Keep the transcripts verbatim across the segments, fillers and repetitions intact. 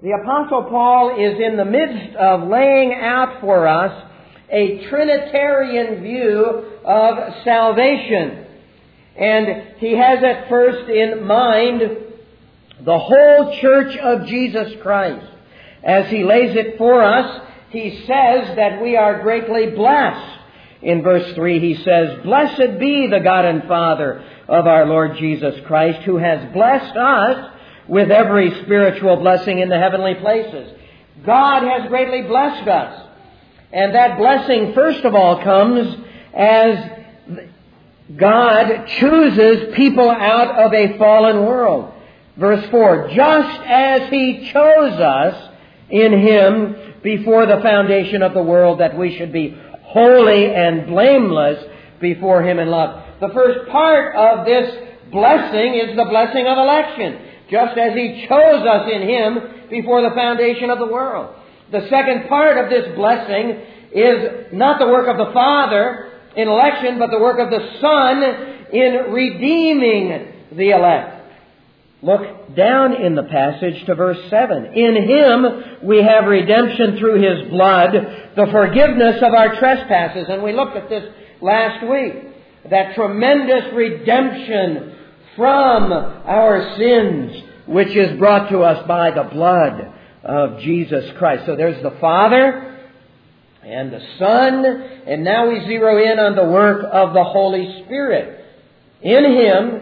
the Apostle Paul is in the midst of laying out for us a Trinitarian view of salvation. And he has at first in mind the whole church of Jesus Christ. As he lays it for us, he says that we are greatly blessed. In verse three he says, "Blessed be the God and Father of our Lord Jesus Christ, who has blessed us with every spiritual blessing in the heavenly places." God has greatly blessed us. And that blessing, first of all, comes as God chooses people out of a fallen world. Verse four, "Just as He chose us in Him before the foundation of the world, that we should be holy and blameless before Him in love." The first part of this blessing is the blessing of election. Just as He chose us in Him before the foundation of the world. The second part of this blessing is not the work of the Father in election, but the work of the Son in redeeming the elect. Look down in the passage to verse seven. "In Him we have redemption through His blood, the forgiveness of our trespasses." And we looked at this last week. That tremendous redemption from our sins, which is brought to us by the blood of Jesus Christ. So there's the Father and the Son, and now we zero in on the work of the Holy Spirit. In Him,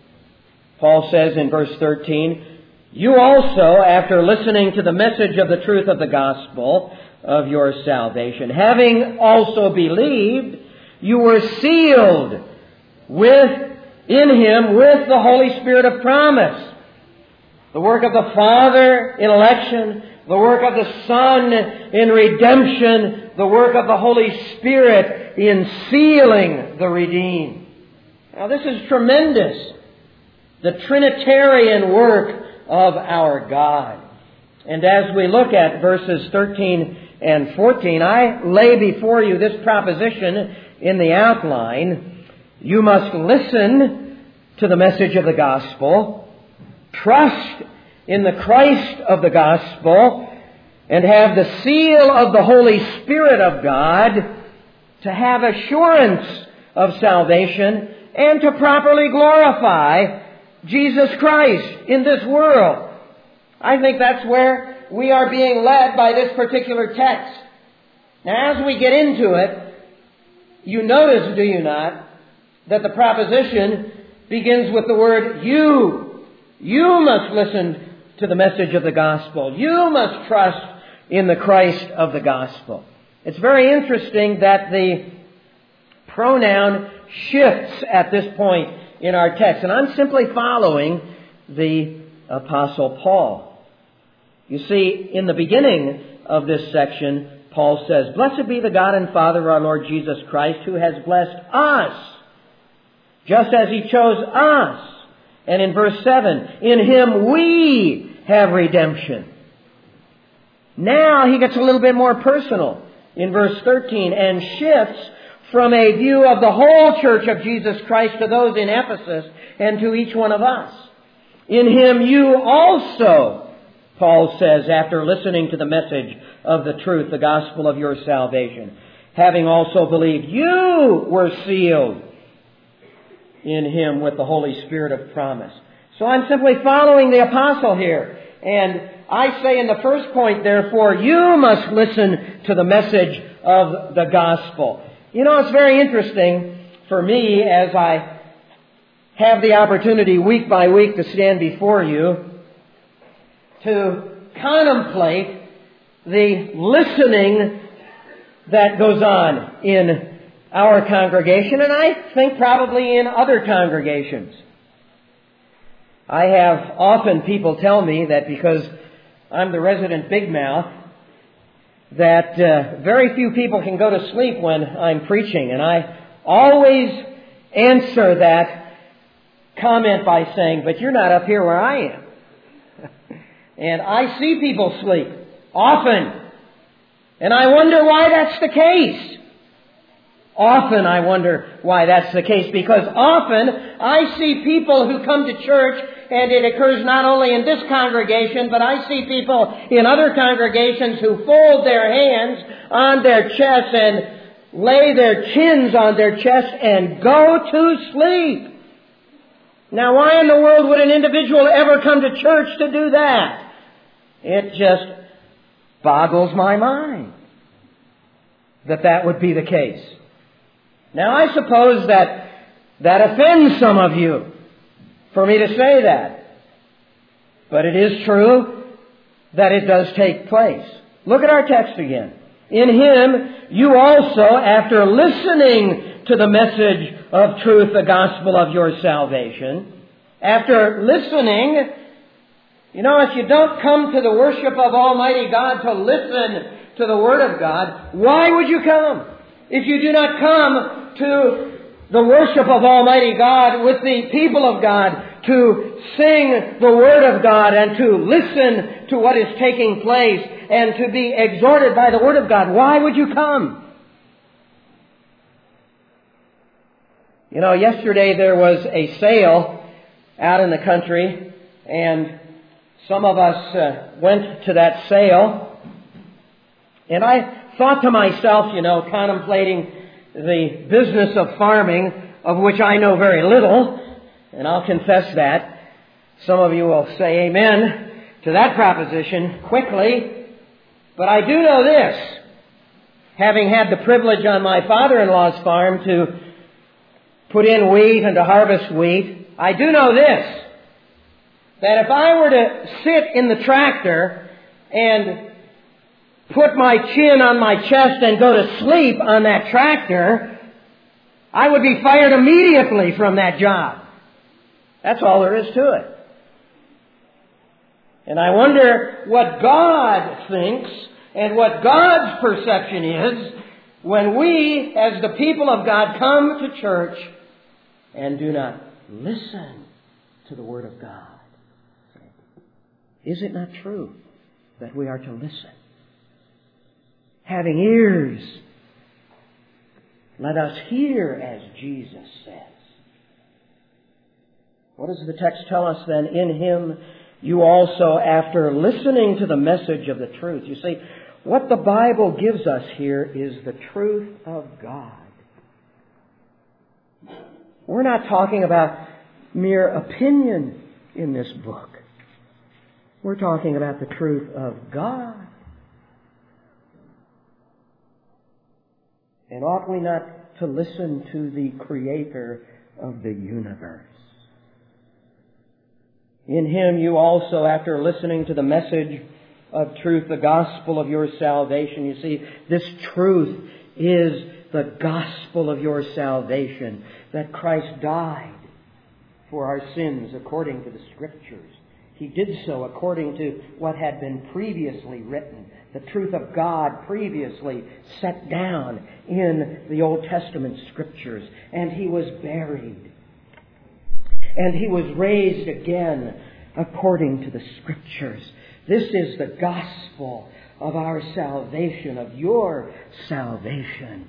Paul says in verse thirteen, "You also, after listening to the message of the truth of the gospel of your salvation, having also believed, you were sealed with, in Him, with the Holy Spirit of promise." The work of the Father in election, the work of the Son in redemption, the work of the Holy Spirit in sealing the redeemed. Now this is tremendous. The Trinitarian work of our God. And as we look at verses thirteen and fourteen, I lay before you this proposition in the outline. You must listen to the message of the gospel, trust in the Christ of the gospel, and have the seal of the Holy Spirit of God to have assurance of salvation and to properly glorify Jesus Christ in this world. I think that's where we are being led by this particular text. Now, as we get into it, you notice, do you not, that the proposition begins with the word "you." You must listen to the message of the gospel. You must trust in the Christ of the gospel. It's very interesting that the pronoun shifts at this point in our text. And I'm simply following the Apostle Paul. You see, in the beginning of this section, Paul says, "Blessed be the God and Father of our Lord Jesus Christ, who has blessed us, just as He chose us." And in verse seven, "In Him we have redemption." Now he gets a little bit more personal in verse thirteen and shifts from a view of the whole church of Jesus Christ to those in Ephesus and to each one of us. "In Him you also," Paul says, after listening to the message of the truth, the gospel of your salvation, "having also believed, you were sealed in Him with the Holy Spirit of promise." So I'm simply following the apostle here. And I say in the first point, therefore, you must listen to the message of the gospel. You know, it's very interesting for me as I have the opportunity week by week to stand before you to contemplate the listening that goes on in our congregation, and I think probably in other congregations. I have often people tell me that because I'm the resident big mouth, that uh, very few people can go to sleep when I'm preaching. And I always answer that comment by saying, "But you're not up here where I am." And I see people sleep often. And I wonder why that's the case. Often I wonder why that's the case, because often I see people who come to church and it occurs not only in this congregation, but I see people in other congregations who fold their hands on their chest and lay their chins on their chest and go to sleep. Now, why in the world would an individual ever come to church to do that? It just boggles my mind that that would be the case. Now, I suppose that that offends some of you for me to say that. But it is true that it does take place. Look at our text again. In Him, you also, after listening to the message of truth, the gospel of your salvation, after listening, you know, if you don't come to the worship of Almighty God to listen to the Word of God, why would you come? If you do not come to the worship of Almighty God with the people of God to sing the Word of God and to listen to what is taking place and to be exhorted by the Word of God, why would you come? You know, yesterday there was a sale out in the country, and some of us uh, went to that sale, and I thought to myself, you know, contemplating the business of farming, of which I know very little, and I'll confess that. Some of you will say amen to that proposition quickly, but I do know this, having had the privilege on my father-in-law's farm to put in wheat and to harvest wheat, I do know this, that if I were to sit in the tractor and put my chin on my chest and go to sleep on that tractor, I would be fired immediately from that job. That's all there is to it. And I wonder what God thinks and what God's perception is when we, as the people of God, come to church and do not listen to the Word of God. Is it not true that we are to listen? Having ears, let us hear as Jesus says. What does the text tell us then? In Him you also, after listening to the message of the truth. You see, what the Bible gives us here is the truth of God. We're not talking about mere opinion in this book. We're talking about the truth of God. And ought we not to listen to the Creator of the universe? In Him you also, after listening to the message of truth, the gospel of your salvation. You see, this truth is the gospel of your salvation, that Christ died for our sins according to the Scriptures. He did so according to what had been previously written, the truth of God previously set down in the Old Testament Scriptures. And He was buried. And He was raised again according to the Scriptures. This is the gospel of our salvation, of your salvation.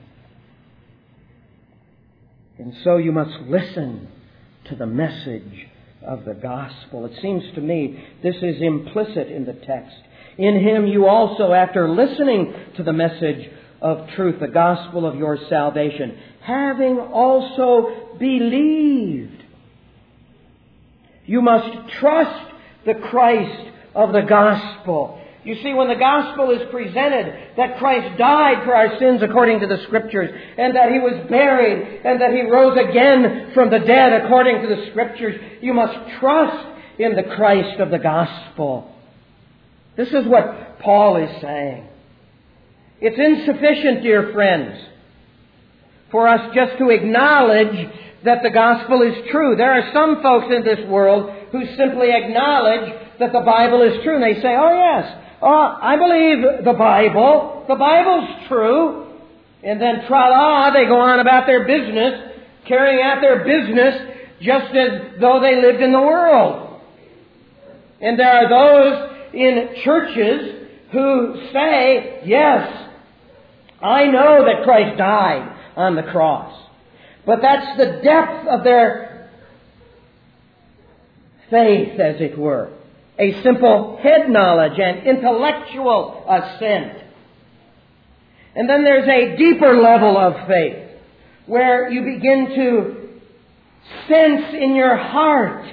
And so you must listen to the message of the gospel. It seems to me this is implicit in the text. In Him you also, after listening to the message of truth, the gospel of your salvation, having also believed. You must trust the Christ of the gospel. You see, when the gospel is presented, that Christ died for our sins according to the Scriptures, and that He was buried, and that He rose again from the dead according to the Scriptures, you must trust in the Christ of the gospel. This is what Paul is saying. It's insufficient, dear friends, for us just to acknowledge that the gospel is true. There are some folks in this world who simply acknowledge that the Bible is true. And they say, oh yes, oh, I believe the Bible. The Bible's true. And then tra-la, they go on about their business, carrying out their business just as though they lived in the world. And there are those in churches who say, yes, I know that Christ died on the cross. But that's the depth of their faith, as it were. A simple head knowledge and intellectual assent. And then there's a deeper level of faith, where you begin to sense in your heart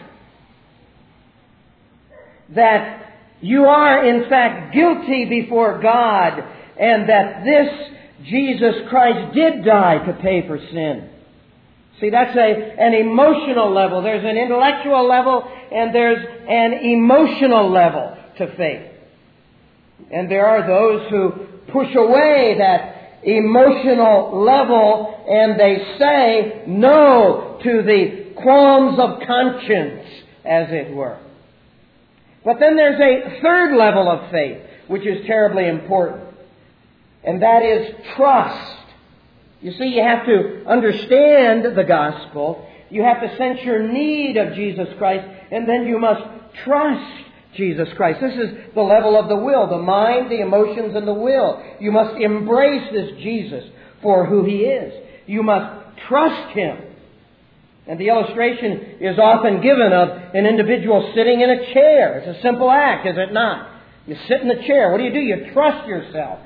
that you are in fact guilty before God, and that this Jesus Christ did die to pay for sin. See, that's a, an emotional level. There's an intellectual level and there's an emotional level to faith. And there are those who push away that emotional level and they say no to the qualms of conscience, as it were. But then there's a third level of faith, which is terribly important. And that is trust. You see, you have to understand the gospel. You have to sense your need of Jesus Christ. And then you must trust Jesus Christ. This is the level of the will, the mind, the emotions, and the will. You must embrace this Jesus for who He is. You must trust Him. And the illustration is often given of an individual sitting in a chair. It's a simple act, is it not? You sit in the chair. What do you do? You trust yourself.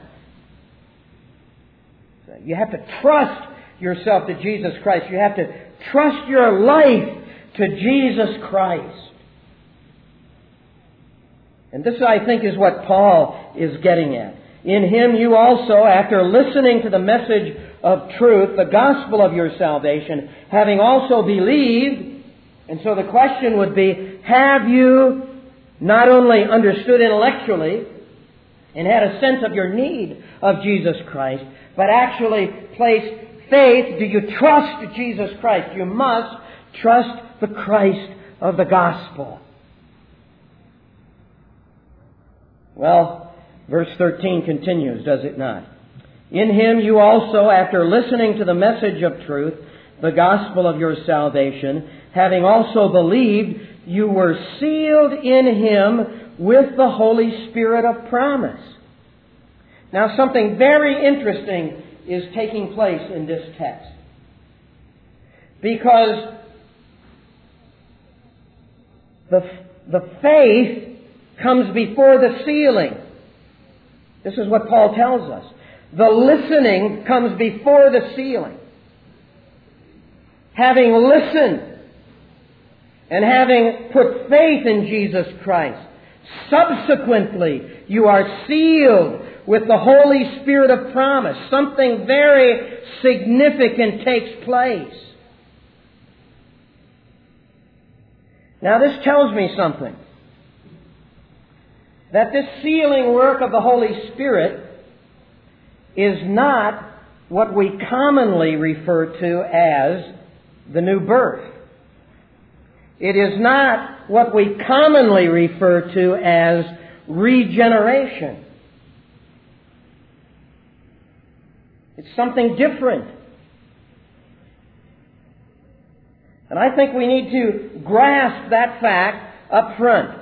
You have to trust yourself to Jesus Christ. You have to trust your life to Jesus Christ. And this, I think, is what Paul is getting at. In Him you also, after listening to the message of truth, the gospel of your salvation, having also believed, and so the question would be, have you not only understood intellectually and had a sense of your need of Jesus Christ, but actually placed faith? Do you trust Jesus Christ? You must trust the Christ of the gospel. Well, verse thirteen continues, does it not? In Him you also, after listening to the message of truth, the gospel of your salvation, having also believed, you were sealed in Him with the Holy Spirit of promise. Now, something very interesting is taking place in this text. Because the, the faith comes before the sealing. This is what Paul tells us. The listening comes before the sealing. Having listened and having put faith in Jesus Christ, subsequently you are sealed with the Holy Spirit of promise. Something very significant takes place. Now this tells me something. That this sealing work of the Holy Spirit is not what we commonly refer to as the new birth. It is not what we commonly refer to as regeneration. It's something different. And I think we need to grasp that fact up front.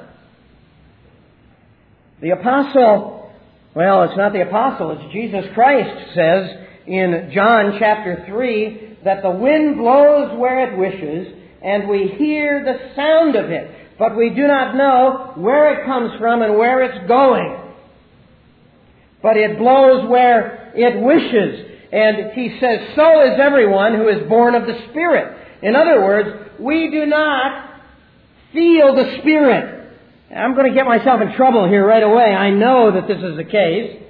The apostle, well, it's not the apostle, it's Jesus Christ says in John chapter three that the wind blows where it wishes and we hear the sound of it, but we do not know where it comes from and where it's going. But it blows where it wishes. And he says, so is everyone who is born of the Spirit. In other words, we do not feel the Spirit. I'm going to get myself in trouble here right away. I know that this is the case.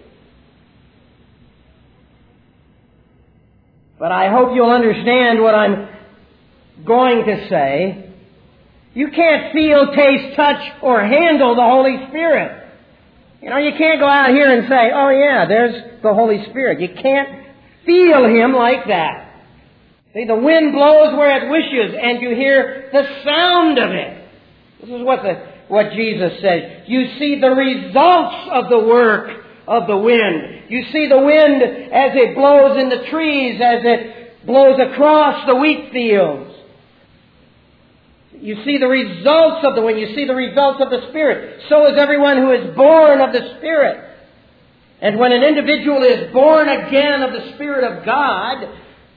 But I hope you'll understand what I'm going to say. You can't feel, taste, touch, or handle the Holy Spirit. You know, you can't go out here and say, oh yeah, there's the Holy Spirit. You can't feel Him like that. See, the wind blows where it wishes, and you hear the sound of it. This is what the what Jesus said. You see the results of the work of the wind. You see the wind as it blows in the trees, as it blows across the wheat fields. You see the results of the wind. You see the results of the Spirit. So is everyone who is born of the Spirit. And when an individual is born again of the Spirit of God,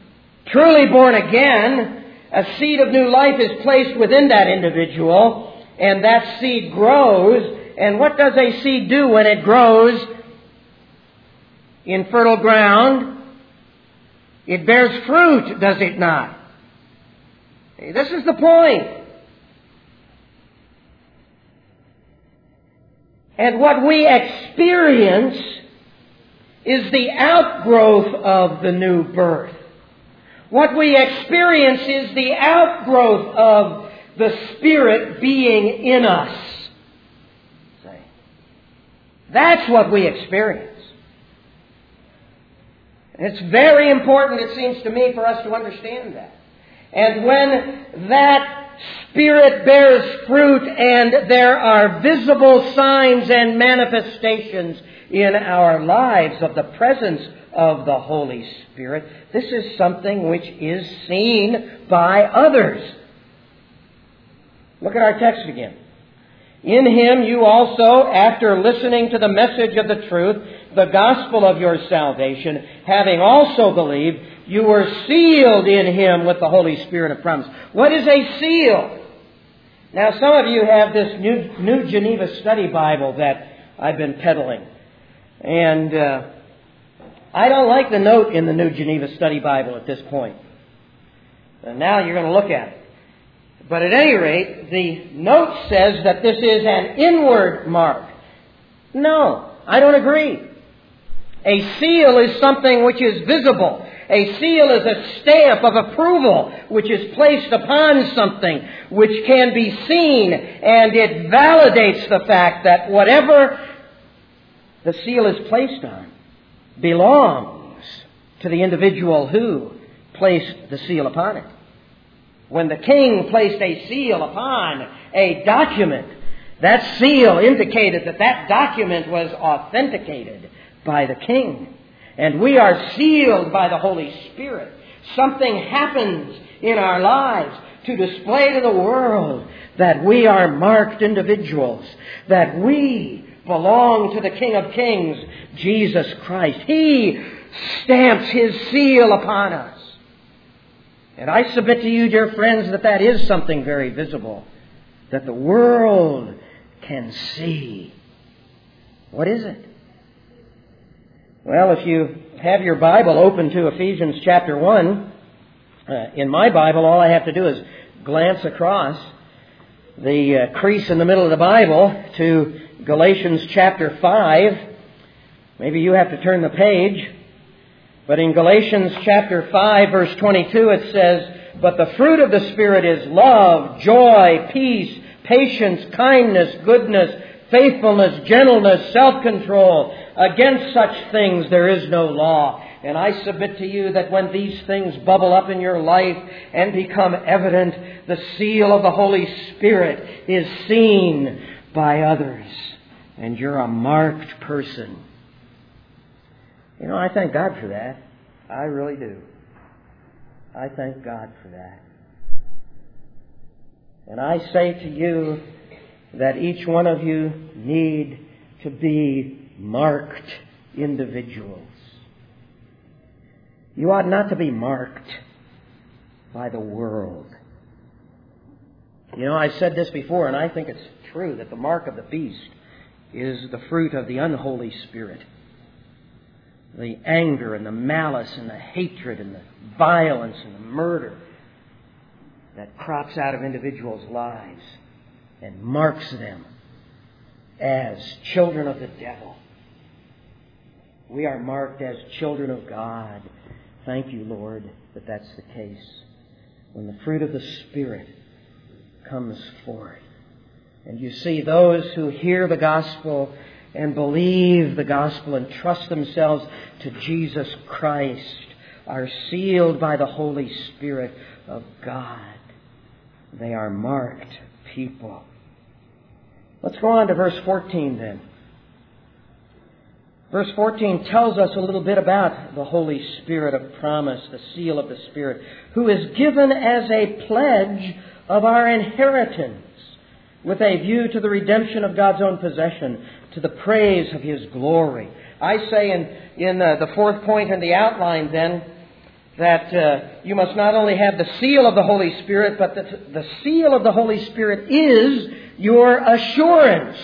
truly born again, a seed of new life is placed within that individual. and that seed grows. And what does a seed do when it grows in fertile ground? It bears fruit, does it not? This is the point. And what we experience is the outgrowth of the new birth. What we experience is the outgrowth of the Spirit being in us. That's what we experience. It's very important, it seems to me, for us to understand that. And when that Spirit bears fruit and there are visible signs and manifestations in our lives of the presence of the Holy Spirit, this is something which is seen by others. Look at our text again. In Him you also, after listening to the message of the truth, the gospel of your salvation, having also believed, you were sealed in Him with the Holy Spirit of promise. What is a seal? Now, some of you have this New, New Geneva Study Bible that I've been peddling. And uh, I don't like the note in the New Geneva Study Bible at this point. And now you're going to look at it. But at any rate, the note says that this is an inward mark. No, I don't agree. A seal is something which is visible. A seal is a stamp of approval which is placed upon something which can be seen, and it validates the fact that whatever the seal is placed on belongs to the individual who placed the seal upon it. When the king placed a seal upon a document, that seal indicated that that document was authenticated by the king. And we are sealed by the Holy Spirit. Something happens in our lives to display to the world that we are marked individuals, that we belong to the King of Kings, Jesus Christ. He stamps His seal upon us. And I submit to you, dear friends, that that is something very visible, that the world can see. What is it? Well, if you have your Bible open to Ephesians chapter one, uh, in my Bible, all I have to do is glance across the uh, crease in the middle of the Bible to Galatians chapter five. Maybe you have to turn the page. But in Galatians chapter five, verse twenty-two, it says, "But the fruit of the Spirit is love, joy, peace, patience, kindness, goodness, faithfulness, gentleness, self-control. Against such things there is no law." And I submit to you that when these things bubble up in your life and become evident, the seal of the Holy Spirit is seen by others. And you're a marked person. You know, I thank God for that. I really do. I thank God for that. And I say to you that each one of you need to be marked individuals. You ought not to be marked by the world. You know, I said this before, and I think it's true, that the mark of the beast is the fruit of the unholy spirit. The anger and the malice and the hatred and the violence and the murder that crops out of individuals' lives and marks them as children of the devil. We are marked as children of God. Thank you, Lord, that that's the case. When the fruit of the Spirit comes forth. And you see those who hear the gospel and believe the gospel and trust themselves to Jesus Christ are sealed by the Holy Spirit of God. They are marked people. Let's go on to verse fourteen then. Verse fourteen tells us a little bit about the Holy Spirit of promise, the seal of the Spirit, who is given as a pledge of our inheritance with a view to the redemption of God's own possession, to the praise of His glory. I say in, in uh, the fourth point in the outline then, that uh, you must not only have the seal of the Holy Spirit, but that the seal of the Holy Spirit is your assurance.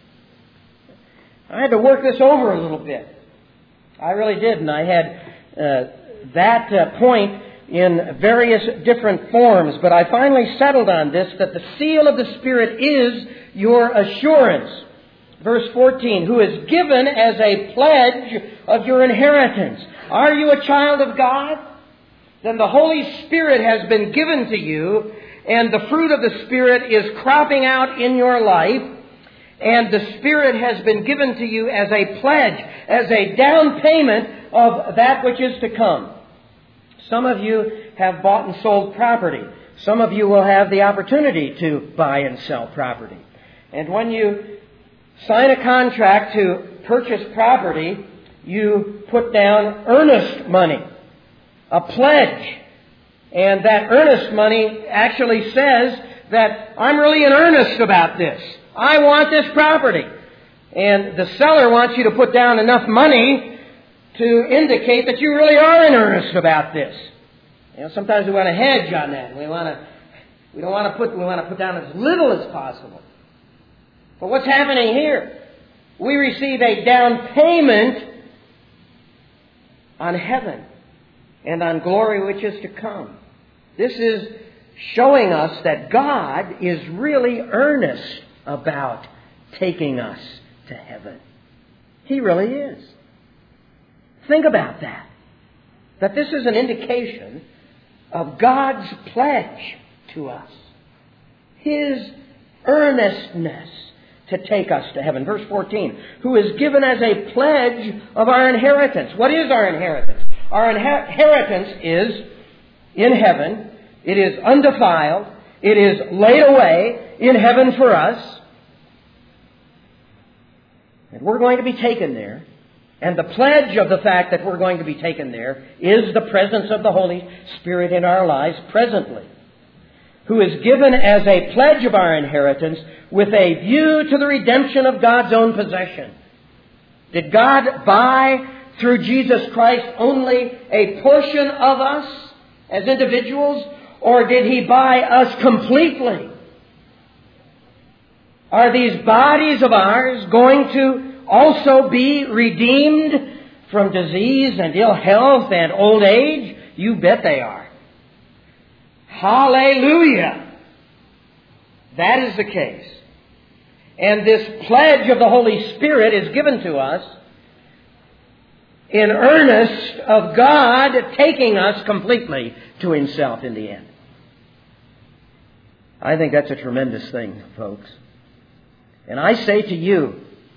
I had to work this over a little bit. I really did, and I had uh, that uh, point in various different forms, but I finally settled on this, that the seal of the Spirit is your assurance. Verse fourteen, who is given as a pledge of your inheritance. Are you a child of God? Then the Holy Spirit has been given to you, and the fruit of the Spirit is cropping out in your life, and the Spirit has been given to you as a pledge, as a down payment of that which is to come. Some of you have bought and sold property. Some of you will have the opportunity to buy and sell property. And when you sign a contract to purchase property, you put down earnest money, a pledge. And that earnest money actually says that I'm really in earnest about this. I want this property. And the seller wants you to put down enough money to indicate that you really are in earnest about this. You know, sometimes we want to hedge on that. We want to, we don't want to put, we want to put down as little as possible. But what's happening here? We receive a down payment on heaven and on glory which is to come. This is showing us that God is really earnest about taking us to heaven. He really is. Think about that. That this is an indication of God's pledge to us. His earnestness to take us to heaven. Verse fourteen, who is given as a pledge of our inheritance. What is our inheritance? Our inheritance is in heaven. It is undefiled. It is laid away in heaven for us. And we're going to be taken there. And the pledge of the fact that we're going to be taken there is the presence of the Holy Spirit in our lives presently, who is given as a pledge of our inheritance with a view to the redemption of God's own possession. Did God buy through Jesus Christ only a portion of us as individuals, or did He buy us completely? Are these bodies of ours going to also be redeemed from disease and ill health and old age? You bet they are. Hallelujah! That is the case. And this pledge of the Holy Spirit is given to us in earnest of God taking us completely to Himself in the end. I think that's a tremendous thing, folks. And I say to you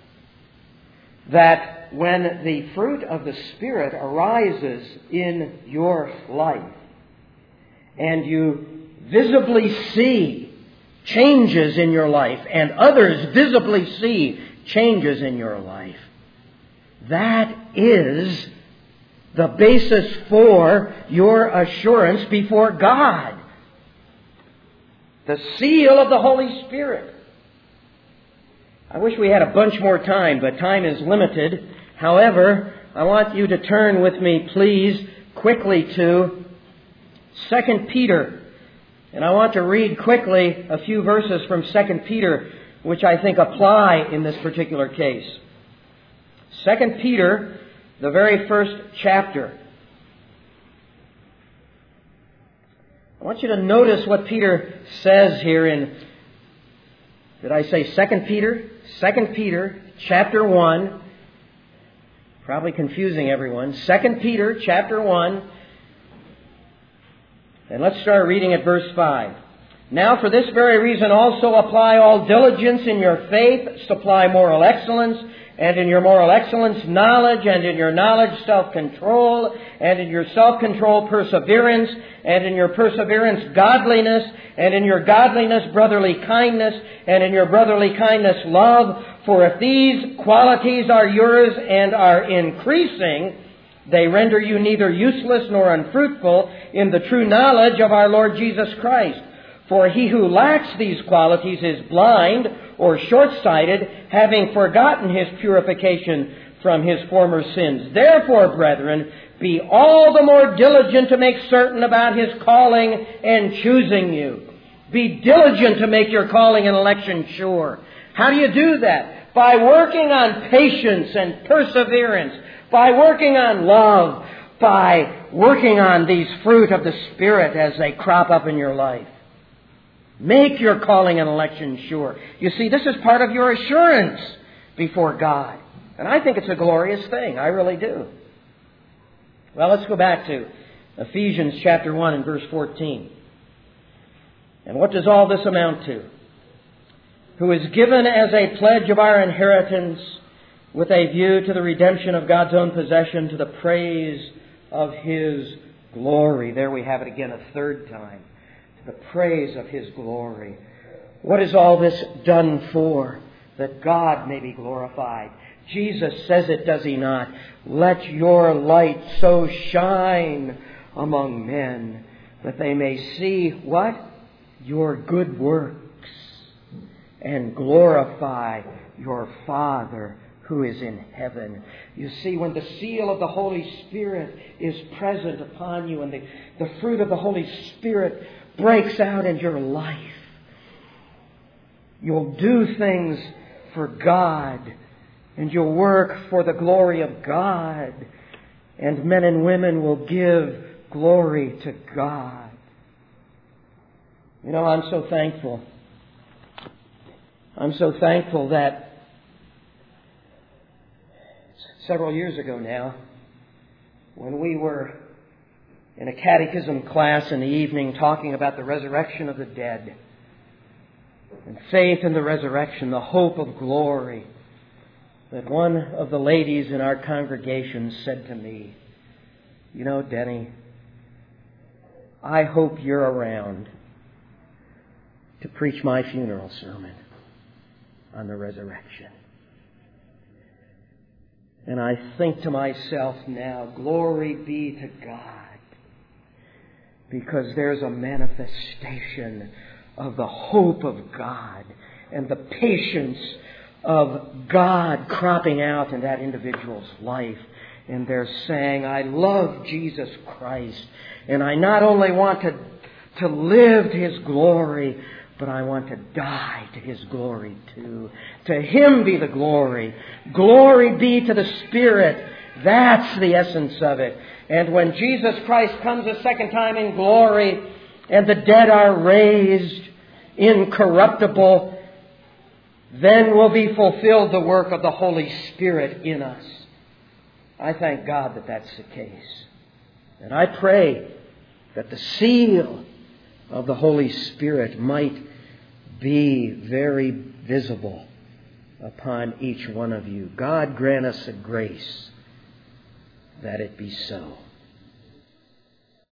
that when the fruit of the Spirit arises in your life and you visibly see changes in your life and others visibly see changes in your life, that is the basis for your assurance before God. The seal of the Holy Spirit. I wish we had a bunch more time, but time is limited. However, I want you to turn with me, please, quickly to Second Peter. And I want to read quickly a few verses from Second Peter, which I think apply in this particular case. Second Peter, the very first chapter. I want you to notice what Peter says here in, did I say Second Peter? Second Peter, chapter one. Probably confusing everyone. Second Peter, chapter one. And let's start reading at verse five. Now for this very reason also apply all diligence in your faith, supply moral excellence, and in your moral excellence knowledge, and in your knowledge self-control, and in your self-control perseverance, and in your perseverance godliness, and in your godliness brotherly kindness, and in your brotherly kindness love. For if these qualities are yours and are increasing, they render you neither useless nor unfruitful in the true knowledge of our Lord Jesus Christ. For he who lacks these qualities is blind or short-sighted, having forgotten his purification from his former sins. Therefore, brethren, be all the more diligent to make certain about his calling and choosing you. Be diligent to make your calling and election sure. How do you do that? By working on patience and perseverance. By working on love. By working on these fruit of the Spirit as they crop up in your life. Make your calling and election sure. You see, this is part of your assurance before God. And I think it's a glorious thing. I really do. Well, let's go back to Ephesians chapter one and verse fourteen. And what does all this amount to? Who is given as a pledge of our inheritance with a view to the redemption of God's own possession to the praise of His glory. There we have it again a third time. To the praise of His glory. What is all this done for? That God may be glorified. Jesus says it, does He not? Let your light so shine among men that they may see what? Your good works and glorify your Father who is in heaven. You see, when the seal of the Holy Spirit is present upon you and the, the fruit of the Holy Spirit breaks out in your life, you'll do things for God and you'll work for the glory of God, and men and women will give glory to God. You know, I'm so thankful. I'm so thankful that several years ago now, when we were in a catechism class in the evening talking about the resurrection of the dead and faith in the resurrection, the hope of glory, that one of the ladies in our congregation said to me, you know, Denny, I hope you're around to preach my funeral sermon on the resurrection. And I think to myself now, glory be to God, because there's a manifestation of the hope of God and the patience of God cropping out in that individual's life. And they're saying, I love Jesus Christ, and I not only want to, to live to His glory, but I want to die to His glory too. To Him be the glory. Glory be to the Spirit. That's the essence of it. And when Jesus Christ comes a second time in glory, and the dead are raised incorruptible, then will be fulfilled the work of the Holy Spirit in us. I thank God that that's the case. And I pray that the seal of the Holy Spirit might be very visible upon each one of you. God grant us the grace that it be so.